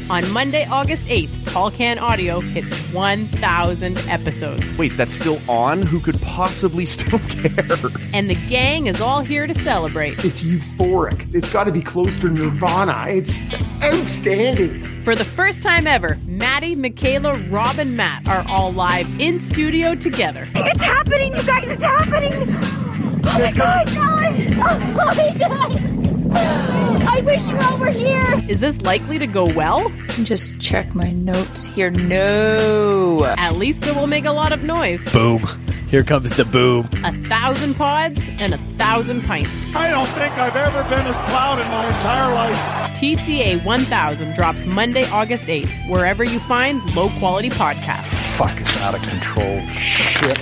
On Monday, August 8th, Tall Can Audio hits 1,000 episodes. Wait, that's still on? Who could possibly still care? And the gang is all here to celebrate. It's euphoric. It's got to be close to Nirvana. It's outstanding. For the first time ever, Maddie, Michaela, Rob, and Matt are all live in studio together. It's happening, you guys! It's happening! Oh my God! Oh my God! I wish you all were here! Is this likely to go well? Just check my notes here. No! At least it will make a lot of noise. Boom. Here comes the boom. 1,000 pods and 1,000 pints. I don't think I've ever been as proud in my entire life. TCA 1000 drops Monday, August 8th, wherever you find low-quality podcasts. Fucking out of control shit.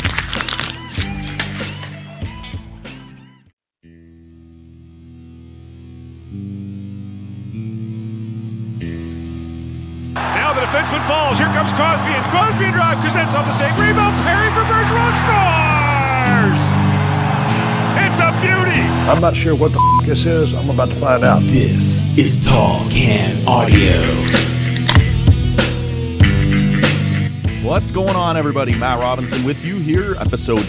Now the defenseman falls. Here comes Crosby. And Crosby and drive. Kuznetsov the save. Rebound. Perry for Bergeron scores! It's a beauty. I'm not sure what the this is. I'm about to find out. This is Tall Can Audio. What's going on, everybody? Matt Robinson with you here, episode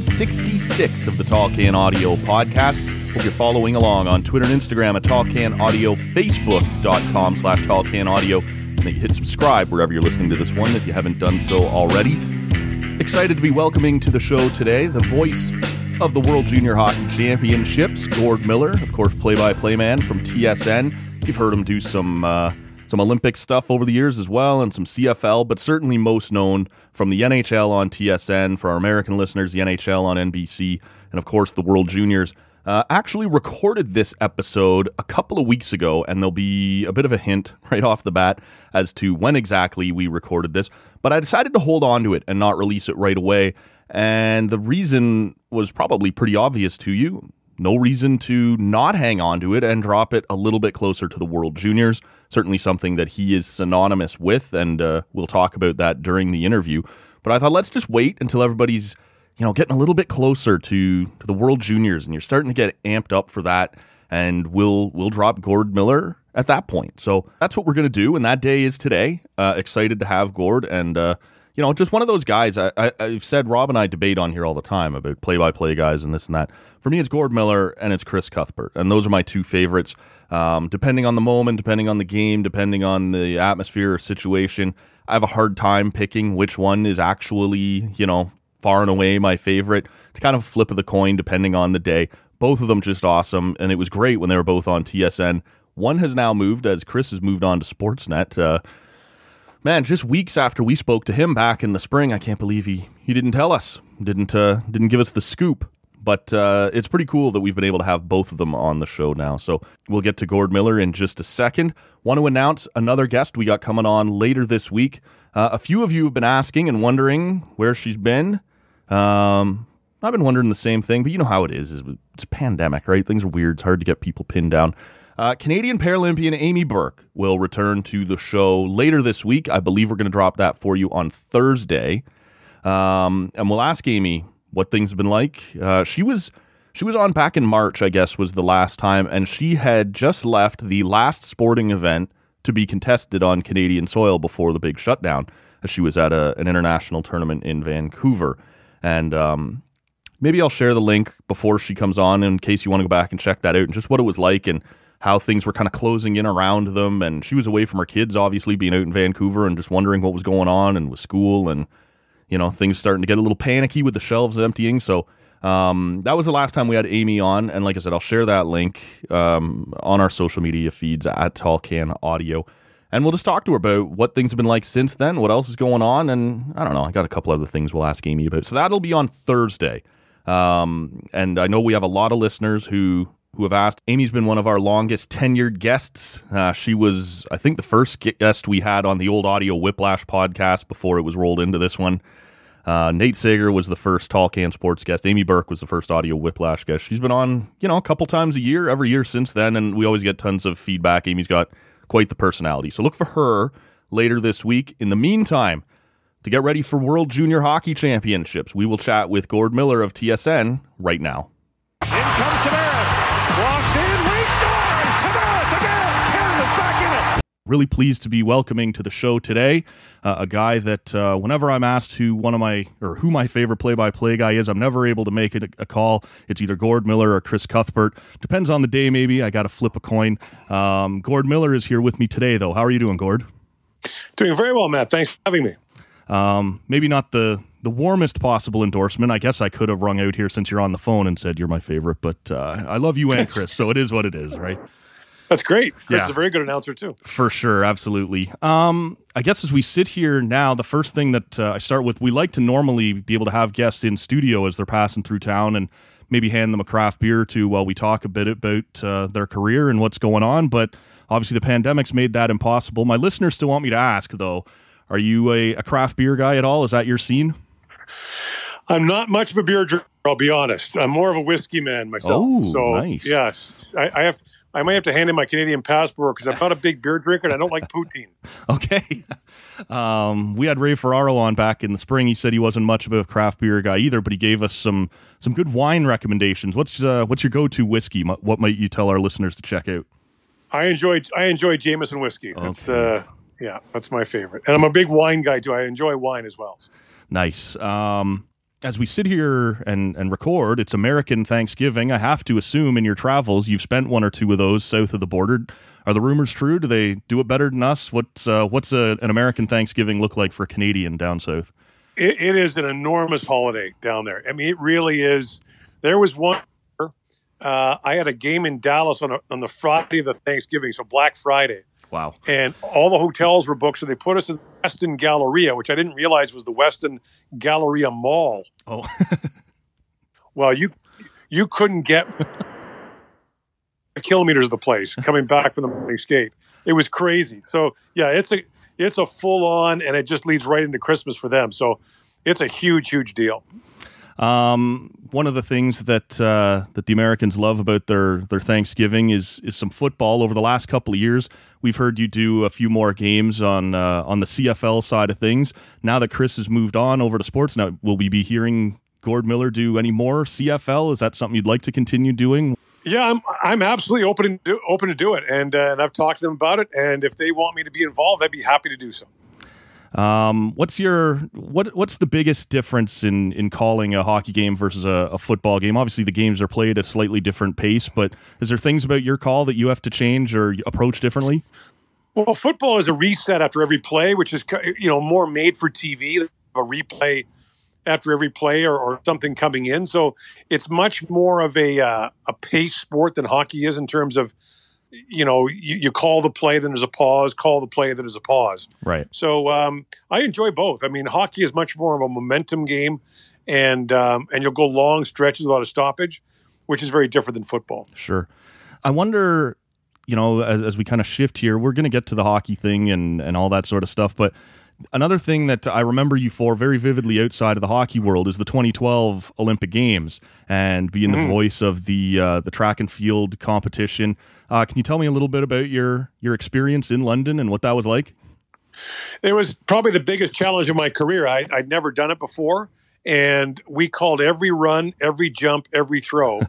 766 of the Tall Can Audio podcast. Hope you're following along on Twitter and Instagram at Tall Can Audio, Facebook.com/Tall Can Audio. And that you hit subscribe wherever you're listening to this one if you haven't done so already. Excited to be welcoming to the show today the voice of the World Junior Hockey Championships, Gord Miller, of course, play-by-play man from TSN. You've heard him do some Olympic stuff over the years as well, and some CFL, but certainly most known from the NHL on TSN, for our American listeners, the NHL on NBC, and of course the World Juniors. Actually recorded this episode a couple of weeks ago, and there'll be a bit of a hint right off the bat as to when exactly we recorded this, but I decided to hold on to it and not release it right away, and the reason was probably pretty obvious to you. No reason to not hang on to it and drop it a little bit closer to the World Juniors. Certainly something that he is synonymous with, and we'll talk about that during the interview. But I thought, let's just wait until everybody's getting a little bit closer to the World Juniors, and you're starting to get amped up for that, and we'll drop Gord Miller at that point. So that's what we're going to do, and that day is today. Excited to have Gord, and just one of those guys. I've said Rob and I debate on here all the time about play-by-play guys and this and that. For me, it's Gord Miller and it's Chris Cuthbert, and those are my two favorites. Depending on the moment, depending on the game, depending on the atmosphere or situation, I have a hard time picking which one is actually, far and away my favorite. It's kind of a flip of the coin depending on the day. Both of them just awesome, and it was great when they were both on TSN. One has now moved, as Chris has moved on to Sportsnet. Man, just weeks after we spoke to him back in the spring, I can't believe he didn't tell us, didn't give us the scoop. But it's pretty cool that we've been able to have both of them on the show now. So we'll get to Gord Miller in just a second. Want to announce another guest we got coming on later this week. A few of you have been asking and wondering where she's been. I've been wondering the same thing, but you know how it is. It's a pandemic, right? Things are weird. It's hard to get people pinned down. Canadian Paralympian Amy Burke will return to the show later this week. I believe we're going to drop that for you on Thursday. And we'll ask Amy what things have been like. She was on back in March, I guess, was the last time, and she had just left the last sporting event to be contested on Canadian soil before the big shutdown. She was at an international tournament in Vancouver. And maybe I'll share the link before she comes on in case you want to go back and check that out, and just what it was like and how things were kind of closing in around them. And she was away from her kids, obviously, being out in Vancouver and just wondering what was going on and with school and, things starting to get a little panicky with the shelves emptying. So that was the last time we had Amy on. And like I said, I'll share that link on our social media feeds at Tall Can Audio. And we'll just talk to her about what things have been like since then, what else is going on. And I don't know, I got a couple other things we'll ask Amy about. So that'll be on Thursday. And I know we have a lot of listeners who have asked. Amy's been one of our longest tenured guests. She was, I think, the first guest we had on the old Audio Whiplash podcast before it was rolled into this one. Nate Sager was the first Tall Can Sports guest. Amy Burke was the first Audio Whiplash guest. She's been on, a couple times a year, every year since then, and we always get tons of feedback. Amy's got quite the personality. So look for her later this week. In the meantime, to get ready for World Junior Hockey Championships, we will chat with Gord Miller of TSN right now. In comes Tavares. Walks in. Wade scores. Tavares again. Canada's back in it. Really pleased to be welcoming to the show today a guy that whenever I'm asked who my favorite play-by-play guy is, I'm never able to make it a call. It's either Gord Miller or Chris Cuthbert. Depends on the day, maybe. I got to flip a coin. Gord Miller is here with me today, though. How are you doing, Gord? Doing very well, Matt. Thanks for having me. Maybe not the warmest possible endorsement. I guess I could have rung out here since you're on the phone and said you're my favorite, but I love you and Chris, so it is what it is, right? That's great. Chris is a very good announcer, too. For sure, absolutely. I guess as we sit here now, the first thing that I start with, we like to normally be able to have guests in studio as they're passing through town and maybe hand them a craft beer or two while we talk a bit about their career and what's going on, but obviously the pandemic's made that impossible. My listeners still want me to ask, though, are you a craft beer guy at all? Is that your scene? I'm not much of a beer drinker, I'll be honest. I'm more of a whiskey man myself. Oh, so, nice. Yes, I might have to hand in my Canadian passport because I'm not a big beer drinker and I don't like poutine. Okay. We had Ray Ferraro on back in the spring. He said he wasn't much of a craft beer guy either, but he gave us some good wine recommendations. What's your go-to whiskey? What might you tell our listeners to check out? I enjoy Jameson whiskey. Okay. That's my favorite. And I'm a big wine guy too. I enjoy wine as well. Nice. As we sit here and record, it's American Thanksgiving. I have to assume in your travels you've spent one or two of those south of the border. Are the rumors true? Do they do it better than us? What's an American Thanksgiving look like for a Canadian down south? It is an enormous holiday down there. I mean, it really is. There was one. I had a game in Dallas on the Friday of the Thanksgiving, so Black Friday. Wow. And all the hotels were booked, so they put us in Westin Galleria, which I didn't realize was the Westin Galleria Mall. Oh. Well, you couldn't get kilometers of the place coming back from the escape. It was crazy. So, yeah, it's a full-on, and it just leads right into Christmas for them. So it's a huge, huge deal. One of the things that the Americans love about their Thanksgiving is some football. Over the last couple of years, we've heard you do a few more games on the CFL side of things. Now that Chris has moved on over to Sportsnet, will we be hearing Gord Miller do any more CFL? Is that something you'd like to continue doing? Yeah, I'm absolutely open to do it, and I've talked to them about it. And if they want me to be involved, I'd be happy to do so. What's the biggest difference in calling a hockey game versus a football game? Obviously the games are played at a slightly different pace, but is there things about your call that you have to change or approach differently? Well, football is a reset after every play, which is, more made for TV, a replay after every play or something coming in. So it's much more of a pace sport than hockey is in terms of, you call the play, then there's a pause, call the play, then there's a pause. Right. So I enjoy both. I mean, hockey is much more of a momentum game, and you'll go long stretches without a stoppage, which is very different than football. Sure. I wonder, as we kind of shift here, we're going to get to the hockey thing and all that sort of stuff, but another thing that I remember you for very vividly outside of the hockey world is the 2012 Olympic Games and being the voice of the track and field competition. Can you tell me a little bit about your experience in London and what that was like? It was probably the biggest challenge of my career. I'd never done it before, and we called every run, every jump, every throw,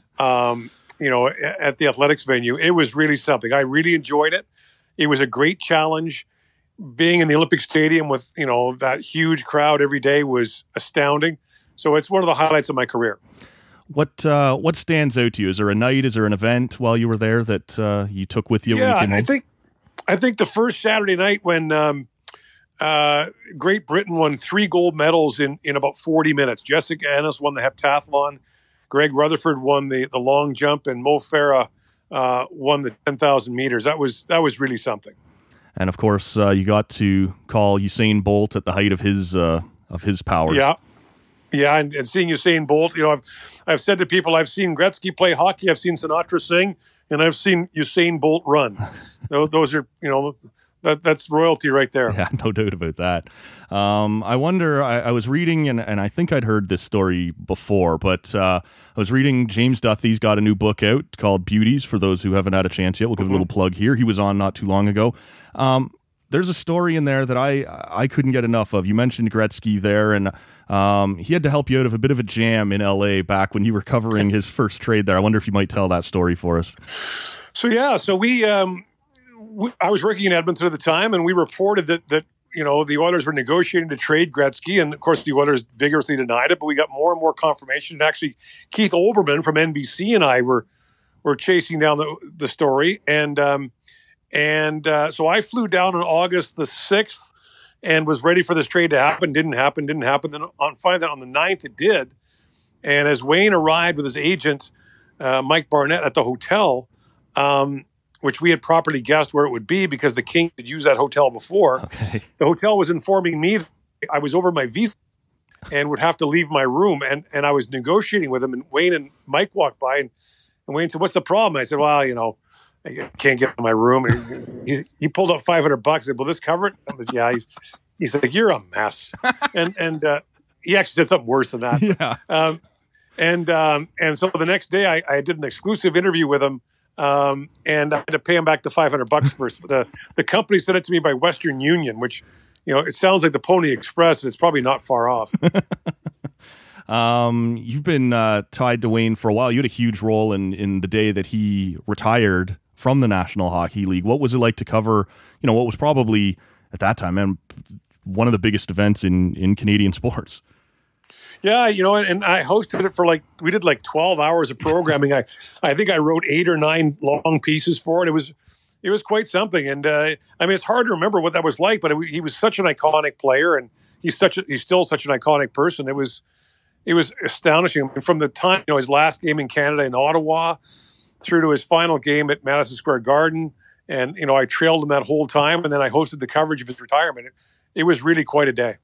at the athletics venue. It was really something. I really enjoyed it. It was a great challenge. Being in the Olympic Stadium with, that huge crowd every day was astounding. So it's one of the highlights of my career. What stands out to you? Is there a night? Is there an event while you were there that you took with you? Yeah, when you came home? I think the first Saturday night when Great Britain won 3 gold medals in about 40 minutes. Jessica Ennis won the heptathlon. Greg Rutherford won the long jump, and Mo Farah won the 10,000 meters. That was really something. And of course, you got to call Usain Bolt at the height of his powers. Yeah, and seeing Usain Bolt, I've said to people, I've seen Gretzky play hockey, I've seen Sinatra sing, and I've seen Usain Bolt run. Those are, that's royalty right there. Yeah, no doubt about that. I wonder, I was reading, and I think I'd heard this story before, but I was reading James Duthie's got a new book out called Beauties, for those who haven't had a chance yet. We'll give a little plug here. He was on not too long ago. There's a story in there that I couldn't get enough of. You mentioned Gretzky there, and he had to help you out of a bit of a jam in LA back when you were covering his first trade there. I wonder if you might tell that story for us. So I was working in Edmonton at the time, and we reported that the Oilers were negotiating to trade Gretzky, and of course the Oilers vigorously denied it. But we got more and more confirmation. And actually, Keith Olbermann from NBC and I were chasing down the story, and so I flew down on August the 6th and was ready for this trade to happen. Didn't happen. Then finally on the 9th it did. And as Wayne arrived with his agent, Mike Barnett, at the hotel, which we had properly guessed where it would be because the Kings had used that hotel before. Okay. The hotel was informing me that I was over my visa and would have to leave my room. And I was negotiating with him, and Wayne and Mike walked by, and Wayne said, "What's the problem?" I said, "Well, I can't get to my room." And he pulled up $500. I said, "Will this cover it?" I said, "Yeah." He's like, "You're a mess." and he actually said something worse than that. Yeah. And so the next day I did an exclusive interview with him, and I had to pay him back the $500 first. The company sent it to me by Western Union, which, it sounds like the Pony Express, and it's probably not far off. You've been tied to Wayne for a while. You had a huge role in the day that he retired from the National Hockey League. What was it like to cover, what was probably at that time, one of the biggest events in Canadian sports? Yeah, and I hosted it for we did 12 hours of programming. I think I wrote 8 or 9 long pieces for it. It was quite something. And it's hard to remember what that was like, but he was such an iconic player, and he's still such an iconic person. It was astonishing. From the time, his last game in Canada in Ottawa through to his final game at Madison Square Garden. And, I trailed him that whole time, and then I hosted the coverage of his retirement. It was really quite a day.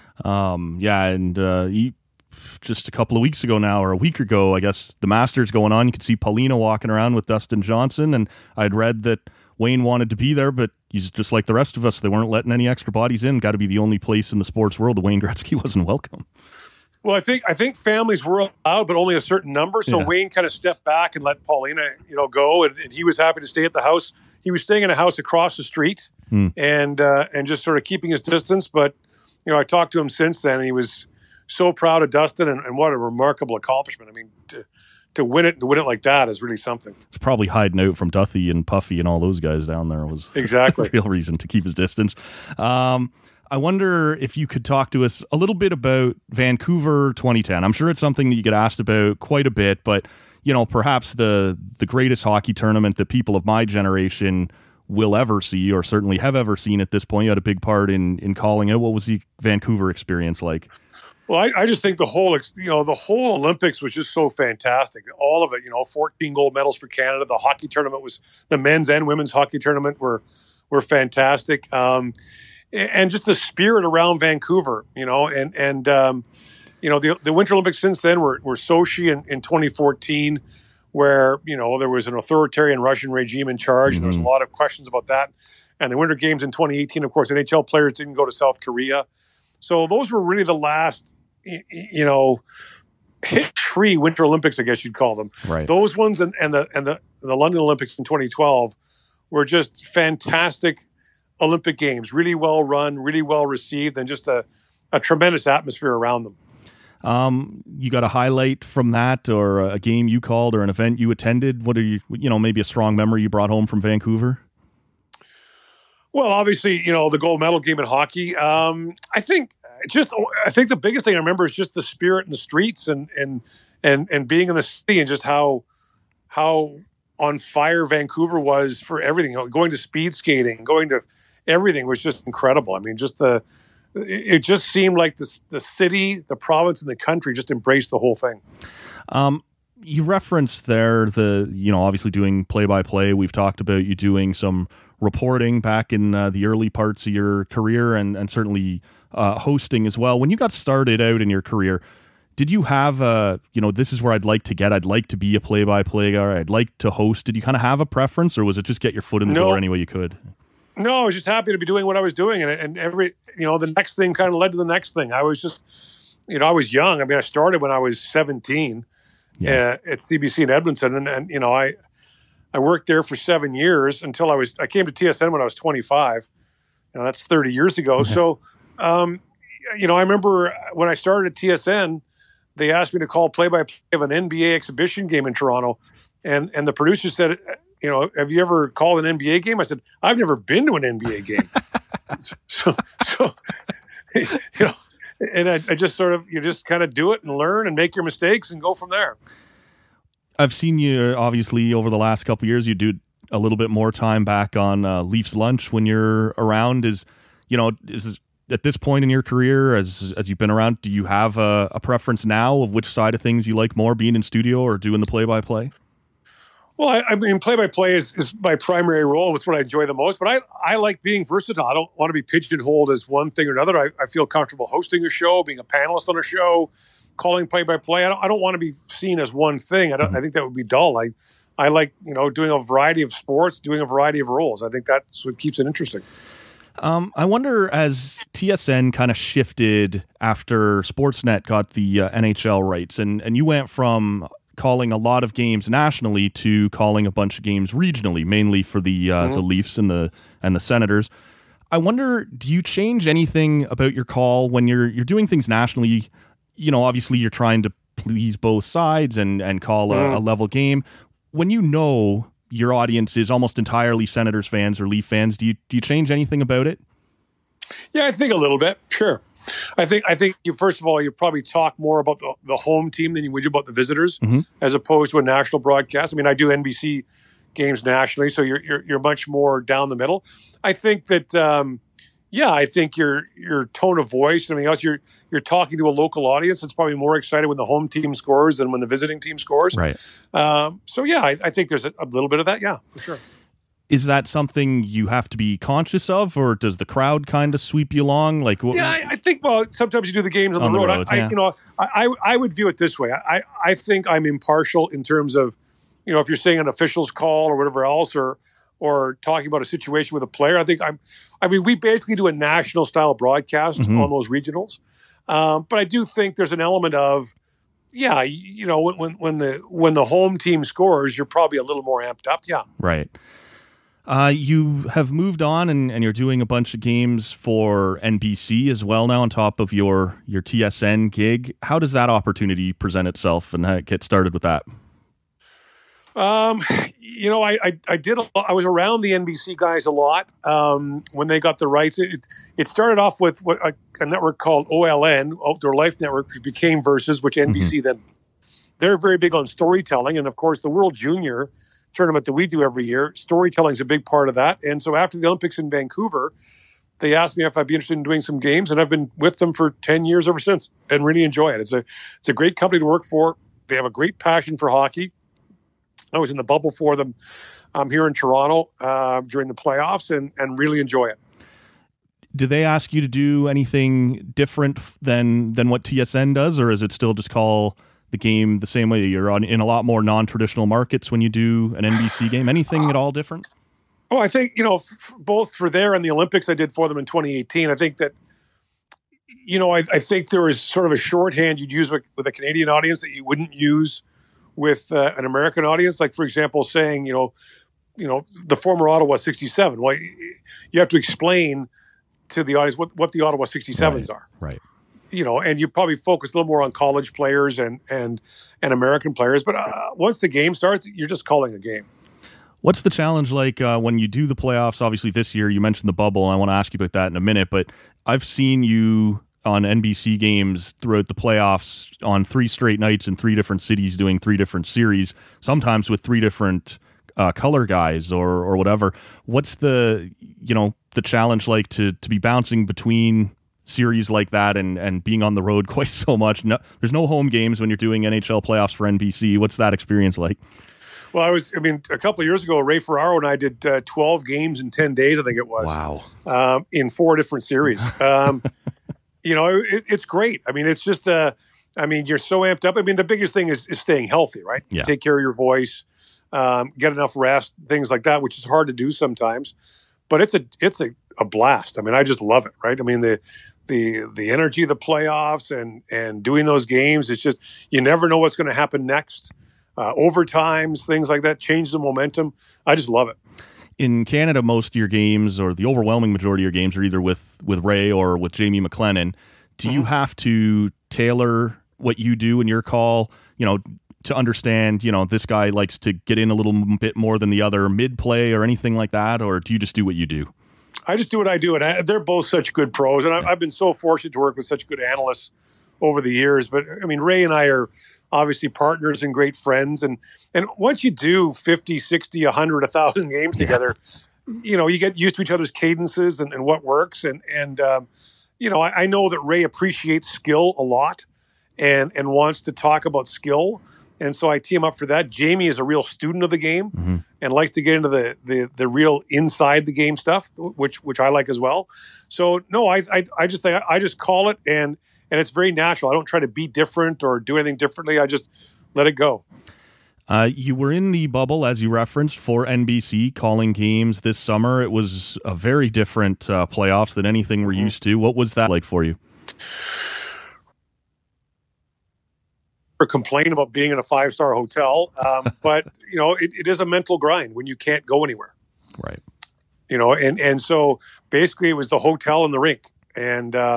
Just a couple of weeks ago now, or a week ago, I guess, the Masters going on, you could see Paulina walking around with Dustin Johnson, and I'd read that Wayne wanted to be there, but he's just like the rest of us. They weren't letting any extra bodies in. Got to be the only place in the sports world that Wayne Gretzky wasn't welcome. Well, I think families were allowed, but only a certain number. So yeah. Wayne kind of stepped back and let Paulina, go, and he was happy to stay at the house. He was staying in a house across the street, and just sort of keeping his distance. But I talked to him since then, and he was so proud of Dustin, and what a remarkable accomplishment. I mean, to win it like that is really something. It's probably hiding out from Duthie and Puffy and all those guys down there was exactly the real reason to keep his distance. I wonder if you could talk to us a little bit about Vancouver 2010. I'm sure it's something that you get asked about quite a bit, but perhaps the greatest hockey tournament that people of my generation will ever see, or certainly have ever seen at this point. You had a big part in calling it. What was the Vancouver experience like? Well, I just think the whole Olympics was just so fantastic. All of it, 14 gold medals for Canada. The hockey tournament the men's and women's hockey tournament were fantastic. And just the spirit around Vancouver, the Winter Olympics since then were Sochi in 2014, where, there was an authoritarian Russian regime in charge. And there was a lot of questions about that. And the Winter Games in 2018, of course, NHL players didn't go to South Korea. So those were really the last, hit-free Winter Olympics, I guess you'd call them. Right. Those ones and the London Olympics in 2012 were just fantastic Olympic Games, really well run, really well received, and just a tremendous atmosphere around them. You got a highlight from that, or a game you called, or an event you attended? What are maybe a strong memory you brought home from Vancouver? Well, obviously, the gold medal game in hockey. I think the biggest thing I remember is just the spirit in the streets and being in the city, and just how on fire Vancouver was for everything. Going to speed skating, going to everything was just incredible. I mean, it just seemed like the city, the province, and the country just embraced the whole thing. You referenced there obviously doing play-by-play. We've talked about you doing some reporting back in the early parts of your career, and certainly hosting as well. When you got started out in your career, did you have this is where I'd like to get? I'd like to be a play-by-play guy. I'd like to host. Did you kind of have a preference, or was it just get your foot in the door any way you could? No, I was just happy to be doing what I was doing, and every the next thing kind of led to the next thing. I was just I was young. I mean, I started when I was 17 at CBC in Edmonton, and I worked there for 7 years until I came to TSN when I was 25. That's 30 years ago. So, I remember when I started at TSN, they asked me to call play-by-play of an NBA exhibition game in Toronto. And the producer said, have you ever called an NBA game? I said, I've never been to an NBA game. so and I just sort of, you just kind of do it and learn and make your mistakes and go from there. I've seen you, obviously, over the last couple of years, you do a little bit more time back on Leafs Lunch when you're around. Is at this point in your career, as you've been around, do you have a preference now of which side of things you like more, being in studio or doing the play-by-play? Well, I mean, play-by-play is my primary role. It's what I enjoy the most. But I like being versatile. I don't want to be pigeonholed as one thing or another. I feel comfortable hosting a show, being a panelist on a show, calling play-by-play. I don't want to be seen as one thing. I think that would be dull. I like, doing a variety of sports, doing a variety of roles. I think that's what keeps it interesting. I wonder, as TSN kind of shifted after Sportsnet got the NHL rights, and you went from calling a lot of games nationally to calling a bunch of games regionally, mainly for the Leafs and the Senators. I wonder, do you change anything about your call when you're doing things nationally? Obviously you're trying to please both sides and call a level game. When your audience is almost entirely Senators fans or Leaf fans, do you change anything about it? Yeah, I think a little bit. Sure. I think you, first of all, you probably talk more about the home team than you would about the visitors, as opposed to a national broadcast. I mean, I do NBC games nationally, so you're much more down the middle. I think that I think your tone of voice, I mean, you're talking to a local audience that's probably more excited when the home team scores than when the visiting team scores. Right. I think there's a little bit of that. Yeah, for sure. Is that something you have to be conscious of, or does the crowd kind of sweep you along? I think, sometimes you do the games on the road. I would view it this way. I think I'm impartial in terms of, if you're saying an official's call or whatever else, or talking about a situation with a player. We basically do a national style broadcast on those regionals. But I do think there's an element of, when the home team scores, you're probably a little more amped up. Yeah. Right. You have moved on and you're doing a bunch of games for NBC as well now on top of your TSN gig. How does that opportunity present itself and get started with that? I was around the NBC guys a lot when they got the rights. It started off with a network called OLN, Outdoor Life Network, which became Versus, which NBC then, they're very big on storytelling. And of course, the World Junior tournament that we do every year, storytelling is a big part of that. And so after the Olympics in Vancouver, they asked me if I'd be interested in doing some games, and I've been with them for 10 years ever since and really enjoy it. It's a great company to work for. They have a great passion for hockey. I was in the bubble for them here in Toronto during the playoffs and really enjoy it. Do they ask you to do anything different than what TSN does, or is it still just call the game the same way? You're in a lot more non-traditional markets when you do an NBC game. Anything at all different? Oh, I think, both for there and the Olympics I did for them in 2018, I think that, I think there is sort of a shorthand you'd use with a Canadian audience that you wouldn't use with an American audience. Like, for example, saying, the former Ottawa 67. Well, you have to explain to the audience what the Ottawa 67s are. Right. And you probably focus a little more on college players and American players. But once the game starts, you're just calling a game. What's the challenge like when you do the playoffs? Obviously, this year you mentioned the bubble, and I want to ask you about that in a minute. But I've seen you on NBC games throughout the playoffs on 3 straight nights in 3 different cities doing 3 different series, sometimes with 3 different color guys or whatever. What's the challenge like to be bouncing between series like that and being on the road quite so much? No, there's no home games when you're doing NHL playoffs for NBC. What's that experience like? Well, a couple of years ago, Ray Ferraro and I did 12 games in 10 days, I think it was. Wow. In 4 different series. It's great. I mean, it's just, you're so amped up. I mean, the biggest thing is staying healthy, right? Yeah. Take care of your voice, get enough rest, things like that, which is hard to do sometimes. But it's a blast. I mean, I just love it, right? I mean, the energy of the playoffs and doing those games, it's just, you never know what's going to happen next. Overtimes, things like that, change the momentum. I just love it. In Canada, most of your games, or the overwhelming majority of your games, are either with Ray or with Jamie McLennan. Do you have to tailor what you do in your call, to understand, this guy likes to get in a little bit more than the other mid-play or anything like that? Or do you just do what you do? I just do what I do. And they're both such good pros. And I've been so fortunate to work with such good analysts over the years. But, I mean, Ray and I are obviously partners and great friends. And once you do 50, 60, 100, 1,000 games together, you get used to each other's cadences and what works. And I know that Ray appreciates skill a lot and wants to talk about skill. And so I tee him up for that. Jamie is a real student of the game and likes to get into the real inside the game stuff, which I like as well. So no, I just think I just call it and it's very natural. I don't try to be different or do anything differently. I just let it go. You were in the bubble, as you referenced, for NBC calling games this summer. It was a very different playoffs than anything we're used to. What was that like for you? Or complain about being in a 5-star hotel, but it is a mental grind when you can't go anywhere, right? And so basically it was the hotel and the rink, and it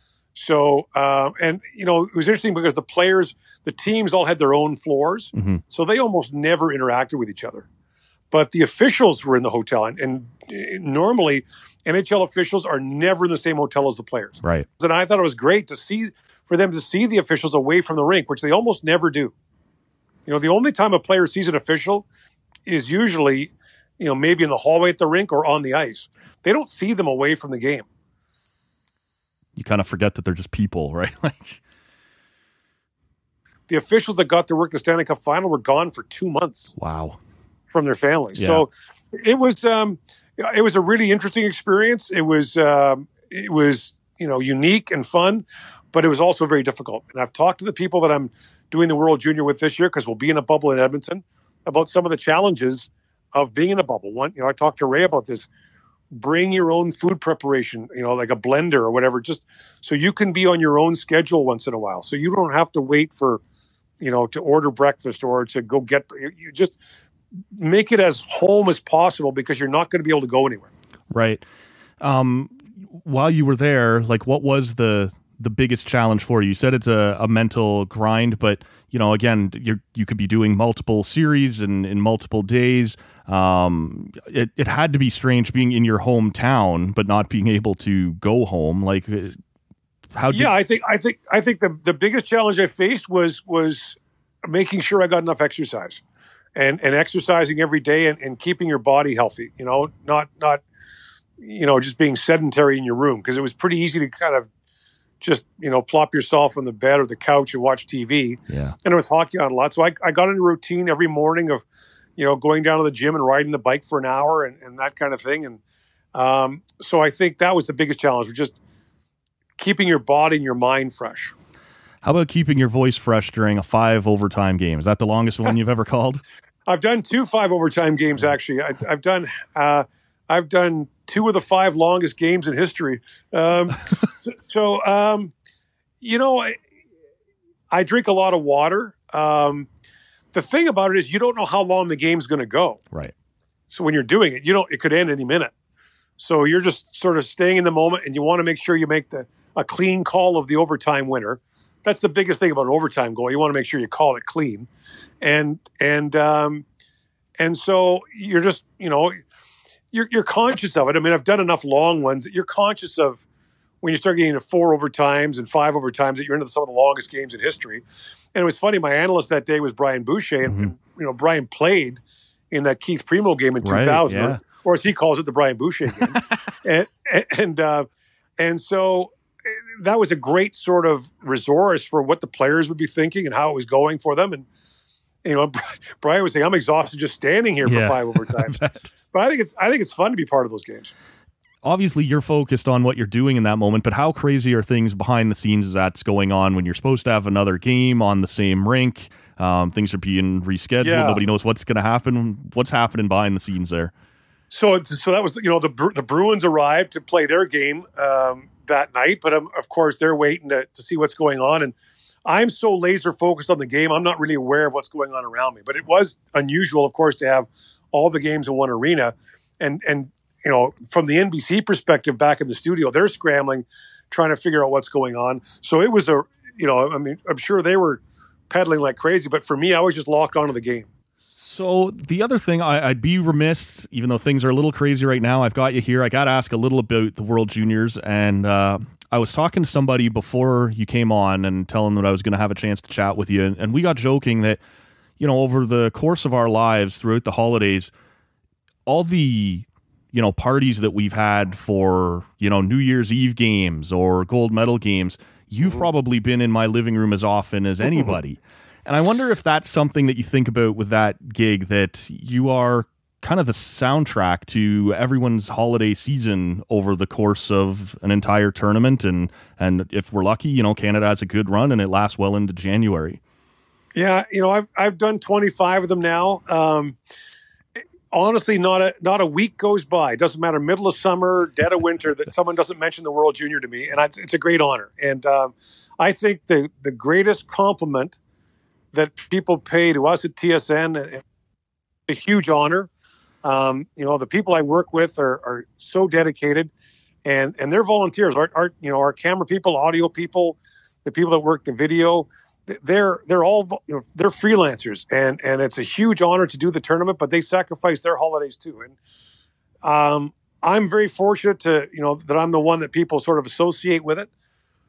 was interesting because the teams all had their own floors, so they almost never interacted with each other, but the officials were in the hotel, and normally NHL officials are never in the same hotel as the players, right? And I thought it was great for them to see the officials away from the rink, which they almost never do. The only time a player sees an official is usually, maybe in the hallway at the rink or on the ice. They don't see them away from the game. You kind of forget that they're just people, right? The officials that got to work the Stanley Cup final were gone for 2 months. Wow. From their families. Yeah. So it was a really interesting experience. It was unique and fun, but it was also very difficult. And I've talked to the people that I'm doing the World Junior with this year, because we'll be in a bubble in Edmonton, about some of the challenges of being in a bubble. One, I talked to Ray about this. Bring your own food preparation, like a blender or whatever, just so you can be on your own schedule once in a while. So you don't have to wait for, to order breakfast or to go get, you just make it as home as possible, because you're not going to be able to go anywhere. Right. While you were there, what was the biggest challenge for you? You said it's a mental grind, but again, you could be doing multiple series and in multiple days. It had to be strange being in your hometown but not being able to go home. I think the biggest challenge I faced was making sure I got enough exercise and exercising every day and keeping your body healthy. Not just being sedentary in your room, because it was pretty easy to kind of just, plop yourself on the bed or the couch and watch TV. Yeah. And it was hockey on a lot. So I got in a routine every morning of, going down to the gym and riding the bike for an hour and that kind of thing. And so I think that was the biggest challenge, was just keeping your body and your mind fresh. How about keeping your voice fresh during a 5 overtime game? Is that the longest one you've ever called? I've done 2 5 overtime games, actually. I've done 2 of the 5 longest games in history. I drink a lot of water. The thing about it is you don't know how long the game's going to go. Right. So when you're doing it, it could end any minute. So you're just sort of staying in the moment, and you want to make sure you make a clean call of the overtime winner. That's the biggest thing about an overtime goal. You want to make sure you call it clean. And so you're just, you're conscious of it. I mean, I've done enough long ones that you're conscious of when you start getting to 4 overtimes and 5 overtimes that you're into some of the longest games in history. And it was funny, my analyst that day was Brian Boucher, and Brian played in that Keith Primo game in 2000, yeah. or as he calls it, the Brian Boucher game. and so that was a great sort of resource for what the players would be thinking and how it was going for them. And Brian was saying, "I'm exhausted just standing here for 5 overtimes." But I think it's fun to be part of those games. Obviously, you're focused on what you're doing in that moment, but how crazy are things behind the scenes that's going on when you're supposed to have another game on the same rink? Things are being rescheduled. Yeah. Nobody knows what's going to happen. What's happening behind the scenes there? So that was, the Bruins arrived to play their game that night, but of course they're waiting to see what's going on. And I'm so laser focused on the game, I'm not really aware of what's going on around me. But it was unusual, of course, to have all the games in one arena. And from the NBC perspective back in the studio, they're scrambling, trying to figure out what's going on. So it was I'm sure they were pedaling like crazy. But for me, I was just locked onto the game. So the other thing, I'd be remiss, even though things are a little crazy right now, I've got you here. I got to ask a little about the World Juniors. And I was talking to somebody before you came on and telling them that I was going to have a chance to chat with you. And we got joking that, over the course of our lives throughout the holidays, all the, parties that we've had for, New Year's Eve games or gold medal games, you've probably been in my living room as often as anybody. And I wonder if that's something that you think about with that gig, that you are kind of the soundtrack to everyone's holiday season over the course of an entire tournament. And if we're lucky, Canada has a good run and it lasts well into January. Yeah, I've done 25 of them now. Honestly, not a week goes by. It doesn't matter, middle of summer, dead of winter, that someone doesn't mention the World Junior to me, and it's a great honor. And I think the greatest compliment that people pay to us at TSN, a huge honor. The people I work with are so dedicated, and they're volunteers. Our camera people, audio people, the people that work the video. They're all they're freelancers, and it's a huge honor to do the tournament, but they sacrifice their holidays too. And I'm very fortunate to that I'm the one that people sort of associate with it.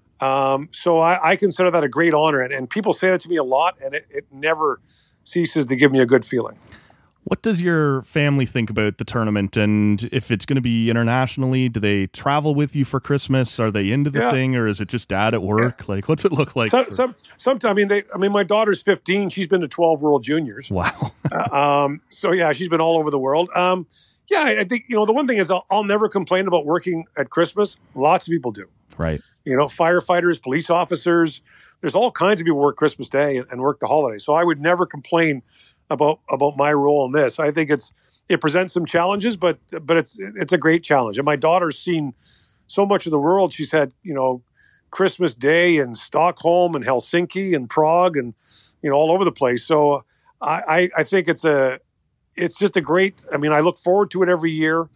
So I consider that a great honor, and people say that to me a lot, and it never ceases to give me a good feeling. What does your family think about the tournament, and if it's going to be internationally? Do they travel with you for Christmas? Are they into the thing, or is it just dad at work? Yeah. Like, what's it look like? Sometimes, my daughter's 15. She's been to 12 World Juniors. Wow. So yeah, she's been all over the world. I think the one thing is I'll never complain about working at Christmas. Lots of people do. Right. Firefighters, police officers. There's all kinds of people who work Christmas Day and work the holiday. So I would never complain about my role in this. I think it presents some challenges, but it's a great challenge. And my daughter's seen so much of the world. She's had Christmas Day in Stockholm and Helsinki and Prague and all over the place. So I think it's just a great. I mean, I look forward to it every year.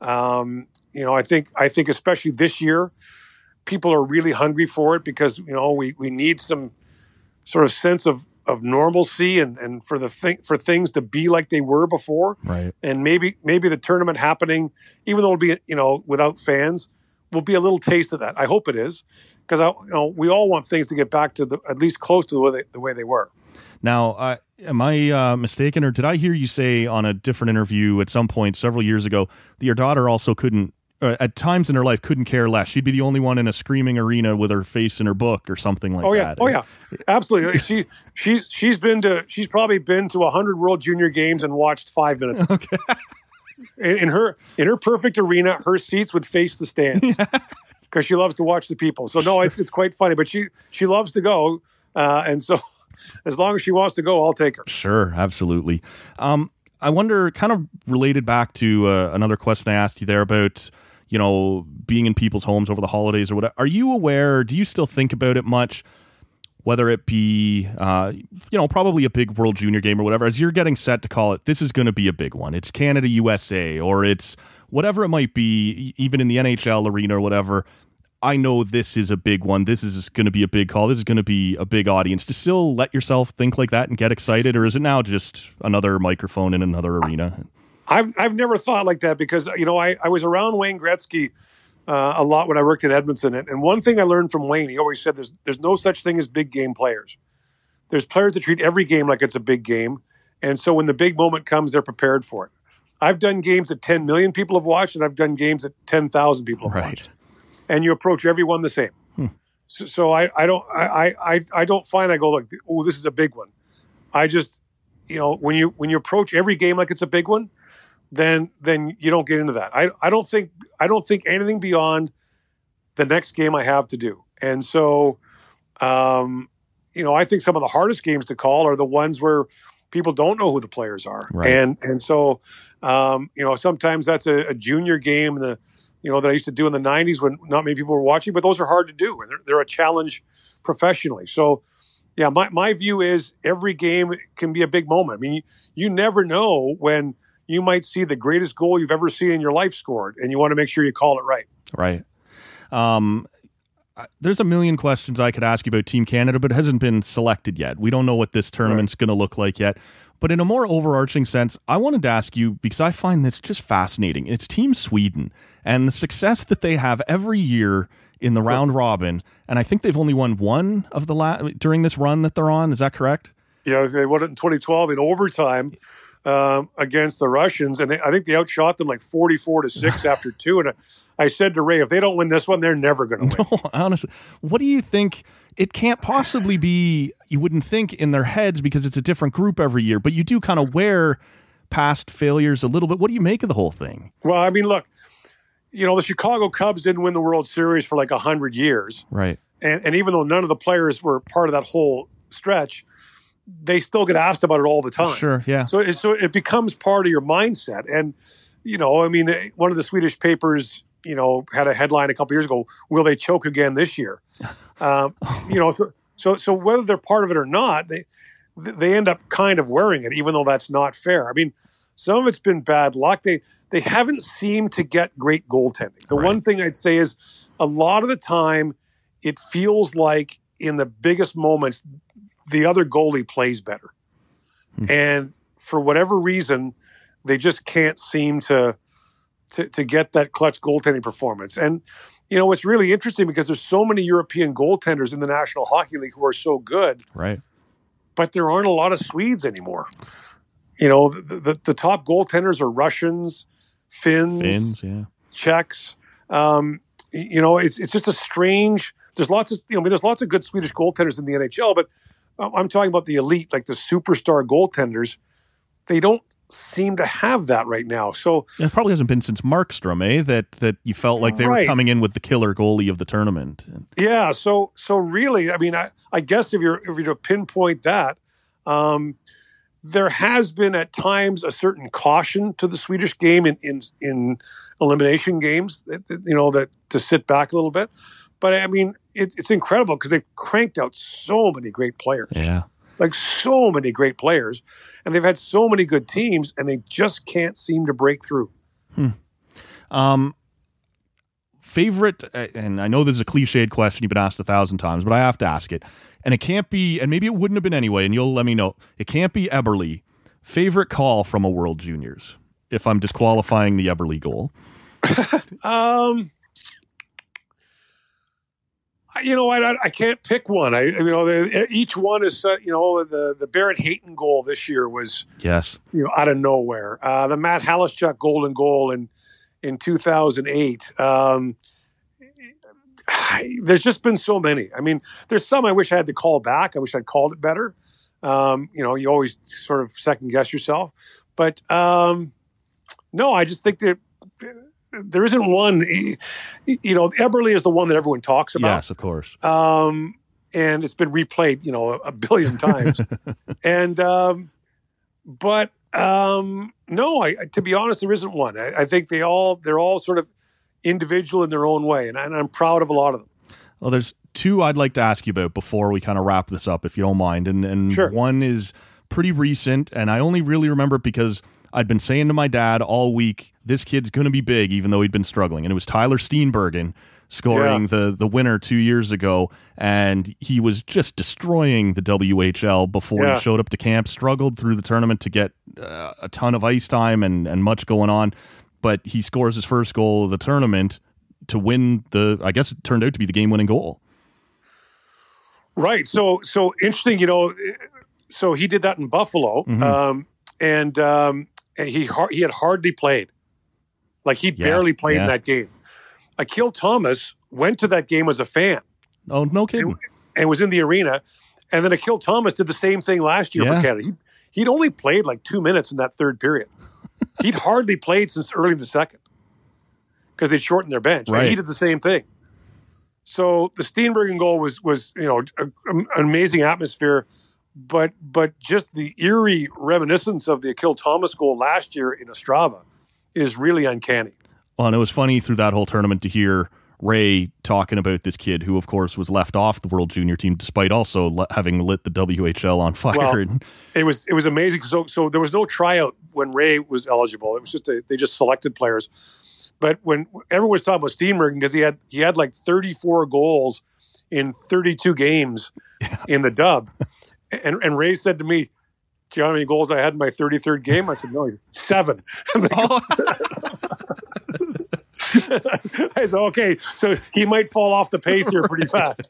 I think especially this year, people are really hungry for it because we need some sort of sense of normalcy and for things to be like they were before. Right. And maybe the tournament happening, even though it'll be, without fans, will be a little taste of that. I hope it is, because we all want things to get back to at least close to the way they were. Now, am I mistaken, or did I hear you say on a different interview at some point several years ago that your daughter also couldn't, at times in her life, couldn't care less? She'd be the only one in a screaming arena with her face in her book or something like that. Oh yeah, absolutely. She's probably been to 100 World Junior games and watched 5 minutes. Okay. In her perfect arena, her seats would face the stands because she loves to watch the people. So no, it's quite funny, but she loves to go, and so as long as she wants to go, I'll take her. Sure, absolutely. I wonder, kind of related back to another question I asked you there about being in people's homes over the holidays or whatever. Are you aware, do you still think about it much, whether it be, probably a big World Junior game or whatever, as you're getting set to call it, this is going to be a big one. It's Canada, USA, or it's whatever it might be, even in the NHL arena or whatever. I know this is a big one. This is going to be a big call. This is going to be a big audience. To still let yourself think like that and get excited, or is it now just another microphone in another arena? I've never thought like that because, I was around Wayne Gretzky a lot when I worked at Edmonton. And one thing I learned from Wayne, he always said there's no such thing as big game players. There's players that treat every game like it's a big game. And so when the big moment comes, they're prepared for it. I've done games that 10 million people have watched, and I've done games that 10,000 people have watched. And you approach everyone the same. So I don't find I go like, oh, this is a big one. I just, when you approach every game like it's a big one, then you don't get into that. I don't think anything beyond the next game I have to do. And so, I think some of the hardest games to call are the ones where people don't know who the players are. Right. And so, sometimes that's a junior game that I used to do in the 90s when not many people were watching, but those are hard to do. And they're a challenge professionally. So, yeah, my view is every game can be a big moment. I mean, you never know when you might see the greatest goal you've ever seen in your life scored, and you want to make sure you call it right. Right. there's a million questions I could ask you about Team Canada, but it hasn't been selected yet. We don't know what this tournament's going to look like yet. But in a more overarching sense, I wanted to ask you, because I find this just fascinating. It's Team Sweden and the success that they have every year in the round robin. And I think they've only won one of the during this run that they're on. Is that correct? Yeah, they won it in 2012 in overtime against the Russians. And I think they outshot them like 44-6 after two. And I said to Ray, if they don't win this one, they're never going to win. No, honestly. What do you think? It can't possibly be, you wouldn't think, in their heads because it's a different group every year, but you do kind of wear past failures a little bit. What do you make of the whole thing? Well, I mean, look, the Chicago Cubs didn't win the World Series for like 100 years. Right. And even though none of the players were part of that whole stretch, they still get asked about it all the time. Sure, yeah. So it becomes part of your mindset. And, I mean, one of the Swedish papers, had a headline a couple years ago, will they choke again this year? So whether they're part of it or not, they end up kind of wearing it, even though that's not fair. I mean, some of it's been bad luck. They haven't seemed to get great goaltending. The one thing I'd say is a lot of the time it feels like in the biggest moments, the other goalie plays better. And for whatever reason, they just can't seem to get that clutch goaltending performance. And, it's really interesting because there's so many European goaltenders in the National Hockey League who are so good. Right. But there aren't a lot of Swedes anymore. The top goaltenders are Russians, Finns, Czechs. It's just a strange, there's lots of good Swedish goaltenders in the NHL, but I'm talking about the elite, like the superstar goaltenders. They don't seem to have that right now. So it probably hasn't been since Markstrom, that you felt like they were coming in with the killer goalie of the tournament. Yeah. So really, I mean, I guess if you're to pinpoint that, there has been at times a certain caution to the Swedish game in elimination games, that to sit back a little bit. But I mean, it's incredible because they've cranked out so many great players. Yeah. Like so many great players, and they've had so many good teams, and they just can't seem to break through. Favorite, and I know this is a cliched question you've been asked 1,000 times, but I have to ask it. And it can't be, and maybe it wouldn't have been anyway, and you'll let me know. It can't be Eberle. Favorite call from a World Juniors, if I'm disqualifying the Eberle goal. I can't pick one. Each one is, the Barrett Hayton goal this year was, out of nowhere. The Matt Halischuk golden goal in 2008. There's just been so many. I mean, there's some I wish I had to call back. I wish I'd called it better. You always sort of second guess yourself, but no, I just think that there isn't one. Eberle is the one that everyone talks about. Yes, of course. And it's been replayed, a billion times. And no, to be honest, there isn't one. I think they're all sort of individual in their own way, and I'm proud of a lot of them. Well, there's two I'd like to ask you about before we kind of wrap this up, if you don't mind. And sure. One is pretty recent, and I only really remember it because I'd been saying to my dad all week, this kid's going to be big, even though he'd been struggling. And it was Tyler Steenbergen scoring the winner 2 years ago, and he was just destroying the WHL before he showed up to camp, struggled through the tournament to get a ton of ice time and much going on. But he scores his first goal of the tournament to win I guess it turned out to be the game-winning goal. Right. So interesting, so he did that in Buffalo, and he had hardly played. Like he barely played in that game. Akil Thomas went to that game as a fan. Oh, no kidding. And was in the arena. And then Akil Thomas did the same thing last year for Canada. He'd only played like 2 minutes in that third period. He'd hardly played since early in the second because they'd shortened their bench. Right. And he did the same thing. So the Steenbergen goal was an amazing atmosphere, but just the eerie reminiscence of the Akil Thomas goal last year in Ostrava is really uncanny. Well, and it was funny through that whole tournament to hear Ray talking about this kid who, of course, was left off the World Junior team despite also having lit the WHL on fire. Well, it was amazing. So there was no tryout when Ray was eligible. It was just they just selected players. But when everyone was talking about Steenbergen, because he had like 34 goals in 32 games in the dub. And Ray said to me, do you know how many goals I had in my 33rd game? I said, no, 7. I said, okay, so he might fall off the pace here pretty fast.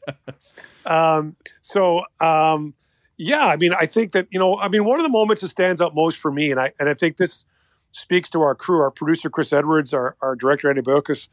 Yeah, I mean, I think that, one of the moments that stands out most for me, and I think this speaks to our crew, our producer, Chris Edwards, our director, Andy Bokas,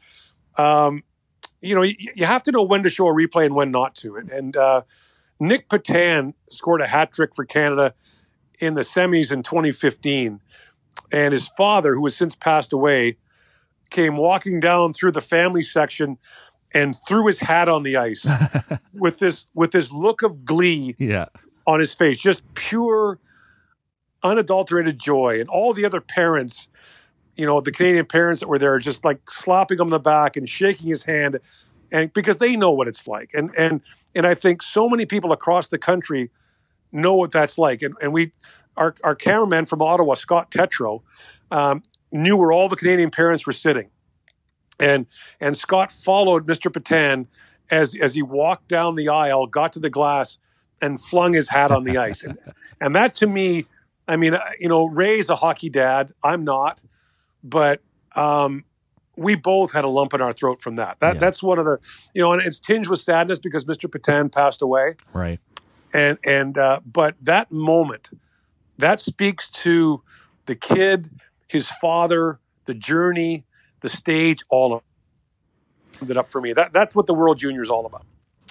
you have to know when to show a replay and when not to. And Nick Petan scored a hat trick for Canada in the semis in 2015. And his father, who has since passed away, came walking down through the family section and threw his hat on the ice with this look of glee on his face, just pure, unadulterated joy. And all the other parents, the Canadian parents that were there, just like slapping him on the back and shaking his hand, and because they know what it's like. And I think so many people across the country know what that's like. And our cameraman from Ottawa, Scott Tetro, knew where all the Canadian parents were sitting. And Scott followed Mr. Petan as he walked down the aisle, got to the glass, and flung his hat on the ice. And that, to me, I mean, Ray's a hockey dad. I'm not. But we both had a lump in our throat from that. That's one of the, and it's tinged with sadness because Mr. Petan passed away. Right. But that moment, that speaks to the kid, his father, the journey, the stage, all of it up for me. That's what the World Junior is all about.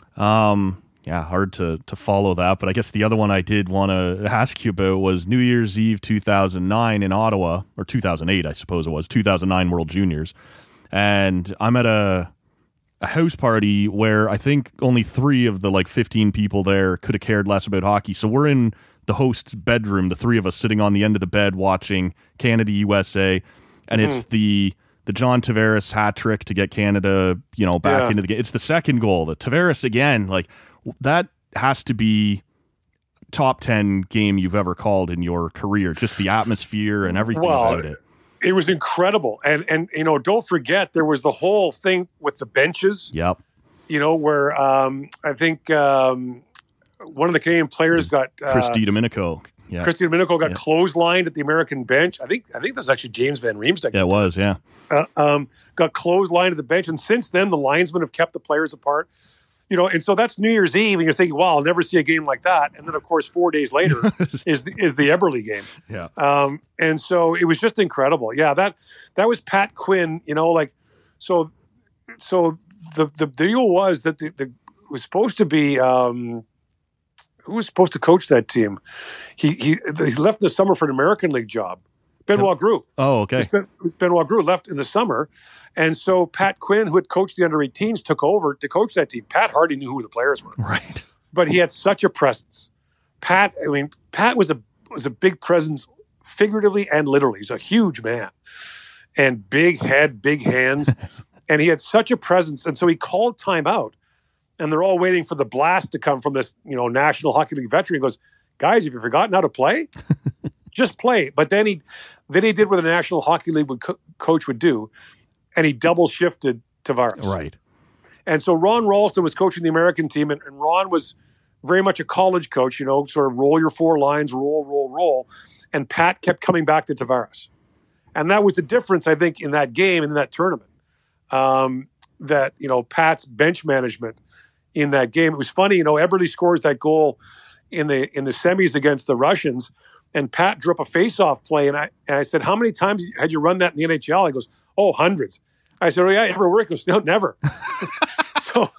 Yeah, hard to follow that. But I guess the other one I did want to ask you about was New Year's Eve 2009 in Ottawa, or 2008, I suppose it was, 2009 World Juniors. And I'm at a house party where I think only 3 of the 15 people there could have cared less about hockey. So we're in the host's bedroom, the 3 of us sitting on the end of the bed watching Canada, USA. And it's the John Tavares hat trick to get Canada, back into the game. It's the second goal. The Tavares again, that has to be top 10 game you've ever called in your career. Just the atmosphere and everything about it. It was incredible. And don't forget, there was the whole thing with the benches. Yep. Where I think one of the Canadian players got... Christy Domenico. Yeah. Christy Domenico got clotheslined at the American bench. I think that was actually James Van Riemsdyk. Yeah, it was, yeah. Got clotheslined at the bench. And since then, the linesmen have kept the players apart. And so that's New Year's Eve, and you're thinking, wow, I'll never see a game like that. And then, of course, 4 days later is the Eberle game. Yeah. And so it was just incredible. Yeah, that was Pat Quinn, so the deal was that it was supposed to be who was supposed to coach that team? He left in the summer for an American League job. Benoit Gros. Oh, okay. Benoit Gros left in the summer. And so Pat Quinn, who had coached the under-18s, took over to coach that team. Pat hardly knew who the players were. Right. But he had such a presence. Pat was a big presence figuratively and literally. He's a huge man. And big head, big hands. And he had such a presence. And so he called timeout. And they're all waiting for the blast to come from this, National Hockey League veteran. He goes, guys, have you forgotten how to play? Just play. But then he did what a National Hockey League coach would do, and he double shifted Tavares. Right. And so Ron Ralston was coaching the American team, and Ron was very much a college coach, sort of roll your 4 lines, roll. And Pat kept coming back to Tavares. And that was the difference, I think, in that game and in that tournament. That, Pat's bench management in that game. It was funny, Eberle scores that goal in the semis against the Russians, and Pat drew up a face-off play, and I said, how many times had you run that in the NHL? He goes, oh, hundreds. I said, oh, yeah, ever work? He goes, no, never. So...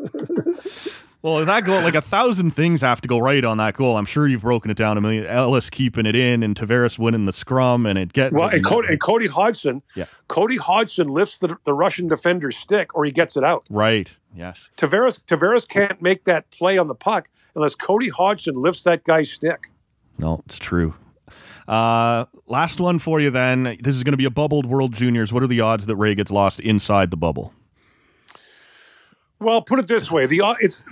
Well, that goal, 1,000 things have to go right on that goal. I'm sure you've broken it down a million. Ellis keeping it in, and Tavares winning the scrum, and it gets... Well, and Cody Hodgson. Yeah. Cody Hodgson lifts the Russian defender's stick, or he gets it out. Right, yes. Tavares can't make that play on the puck unless Cody Hodgson lifts that guy's stick. No, it's true. Last one for you then. This is going to be a bubbled World Juniors. What are the odds that Ray gets lost inside the bubble? Well, put it this way: the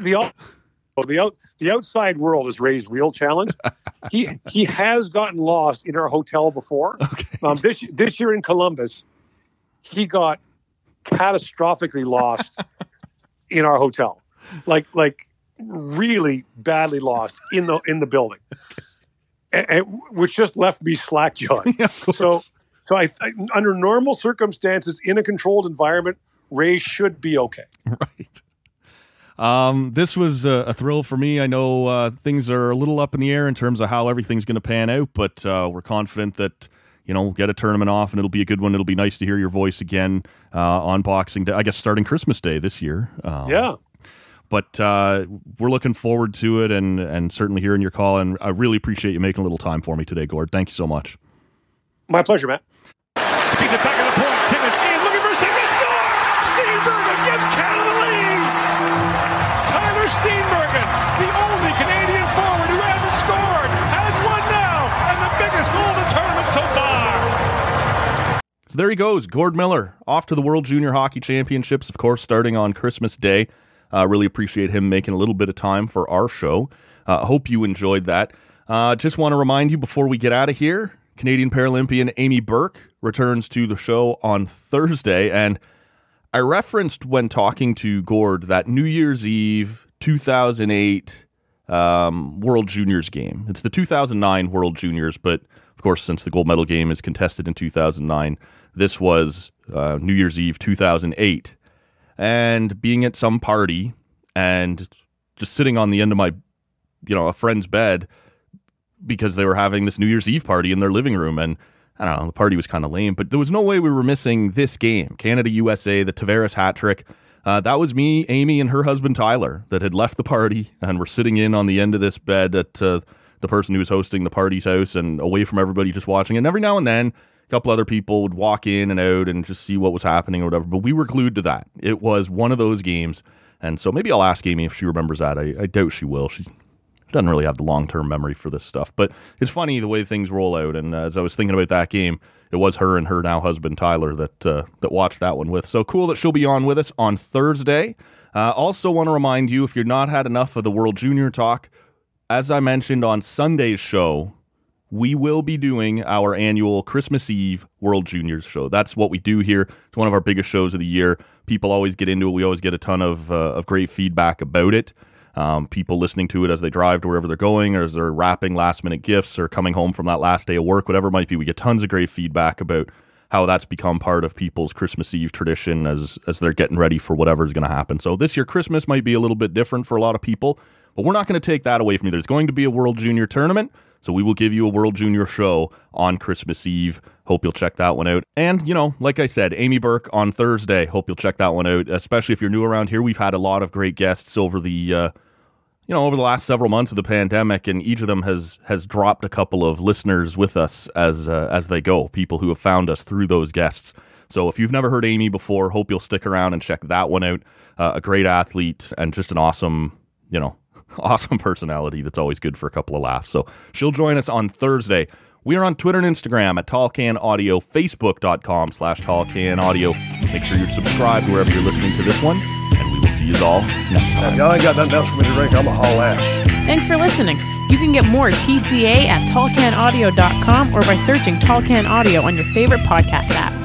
outside world is Ray's real challenge. He has gotten lost in our hotel before. Okay. This year in Columbus, he got catastrophically lost in our hotel, like really badly lost in the building, which just left me slack-jawed. Yeah, so I under normal circumstances in a controlled environment, Ray should be okay. Right. This was a thrill for me. I know things are a little up in the air in terms of how everything's going to pan out, but we're confident that, we'll get a tournament off and it'll be a good one. It'll be nice to hear your voice again on Boxing Day, I guess starting Christmas Day this year. Yeah. But we're looking forward to it and certainly hearing your call, and I really appreciate you making a little time for me today, Gord. Thank you so much. My pleasure, Matt. Feeds it back on the point. Timmins in, looking for a second score. Steenbergen gives Canada the lead. Tyler Steenbergen, the only Canadian forward who hasn't scored, has one now, and the biggest goal of the tournament so far. So there he goes, Gord Miller, off to the World Junior Hockey Championships, of course, starting on Christmas Day. Really appreciate him making a little bit of time for our show. Hope you enjoyed that. Just want to remind you before we get out of here, Canadian Paralympian Amy Burke returns to the show on Thursday, and I referenced when talking to Gord that New Year's Eve 2008 World Juniors game. It's the 2009 World Juniors, but of course, since the gold medal game is contested in 2009, this was New Year's Eve 2008. And being at some party and just sitting on the end of my, a friend's bed because they were having this New Year's Eve party in their living room. And I don't know, the party was kind of lame, but there was no way we were missing this game. Canada-USA, the Tavares hat trick. That was me, Amy, and her husband Tyler that had left the party and were sitting in on the end of this bed at the person who was hosting the party's house and away from everybody just watching. And every now and then, a couple other people would walk in and out and just see what was happening or whatever, but we were glued to that. It was one of those games, and so maybe I'll ask Amy if she remembers that. I doubt she will. She doesn't really have the long-term memory for this stuff, but it's funny the way things roll out, and as I was thinking about that game, it was her and her now husband Tyler that watched that one with. So cool that she'll be on with us on Thursday. Also want to remind you, if you've not had enough of the World Junior talk, as I mentioned on Sunday's show, we will be doing our annual Christmas Eve World Juniors show. That's what we do here. It's one of our biggest shows of the year. People always get into it. We always get a ton of great feedback about it. People listening to it as they drive to wherever they're going, or as they're wrapping last-minute gifts, or coming home from that last day of work, whatever it might be. We get tons of great feedback about how that's become part of people's Christmas Eve tradition as they're getting ready for whatever's going to happen. So this year, Christmas might be a little bit different for a lot of people, but we're not going to take that away from you. There's going to be a World Junior tournament, so we will give you a World Junior show on Christmas Eve. Hope you'll check that one out. And, like I said, Amy Burke on Thursday. Hope you'll check that one out, especially if you're new around here. We've had a lot of great guests over the over the last several months of the pandemic, and each of them has dropped a couple of listeners with us as they go, people who have found us through those guests. So if you've never heard Amy before, hope you'll stick around and check that one out. A great athlete and just an awesome, awesome personality that's always good for a couple of laughs. So she'll join us on Thursday. We are on Twitter and Instagram at Tall Can Audio, Facebook.com/Tall Can Audio. Make sure you're subscribed wherever you're listening to this one, and we will see you all next time. If y'all ain't got nothing else for me to drink, I'm a haul ass. Thanks for listening. You can get more TCA at tallcanaudio.com or by searching Tall Can Audio on your favorite podcast app.